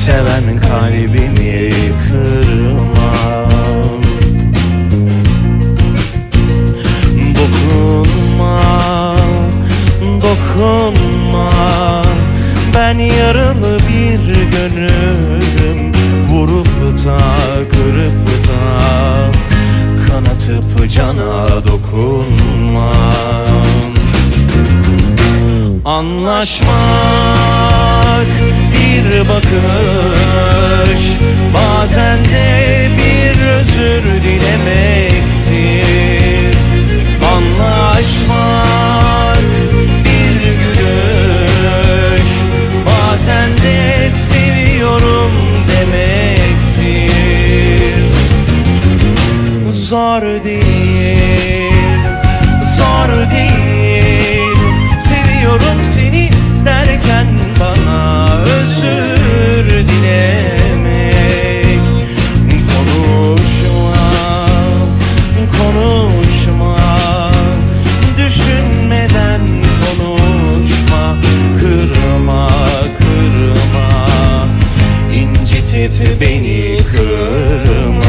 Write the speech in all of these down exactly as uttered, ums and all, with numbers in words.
seven kalbimi kırma. Dokunma, dokunma, ben yaralı bir gönlüm, vurup da kırıp da kanatıp cana dokunma. Anlaşmak bir bakış, bazen de bir özür dilemektir. Anlaşmak bir gülüş, bazen de seviyorum demektir. Zor değil, zor değil, seviyorum seni derken bana özür dilemek. Konuşma, konuşma, düşünmeden konuşma. Kırma, kırma, incitip beni kırma.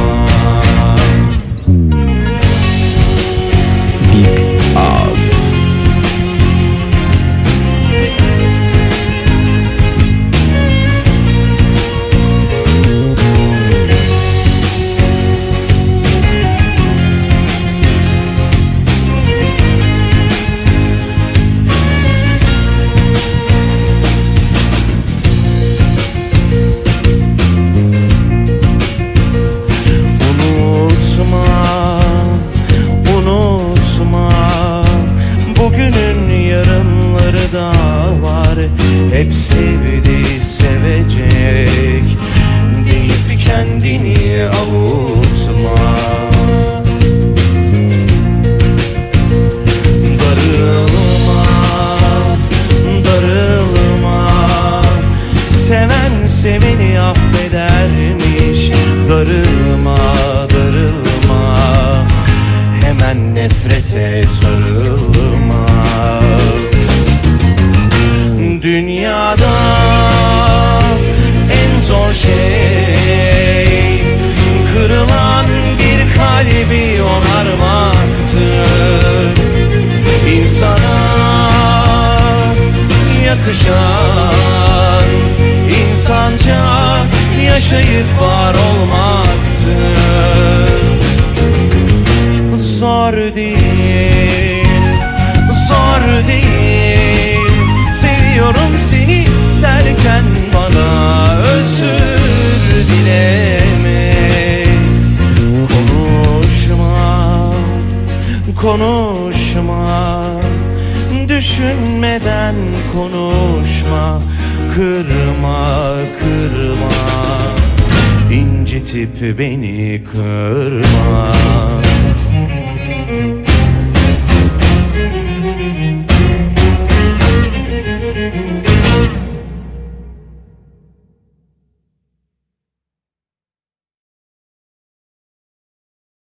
Big Ağız. Da var, hep sevdi sevecek deyip kendini avutma. Darılma, darılma, seven seveni affedermiş. Darılma, darılma, hemen nefrete sarılma. Dünyada en zor şey kırılan bir kalbi onarmaktır. İnsana yakışan insanca yaşayıp var olmaktır. Zor değil, zor değil, seviyorum seni derken bana özür dilemek. Konuşma, konuşma, düşünmeden konuşma. Kırma, kırma, incitip beni kırma.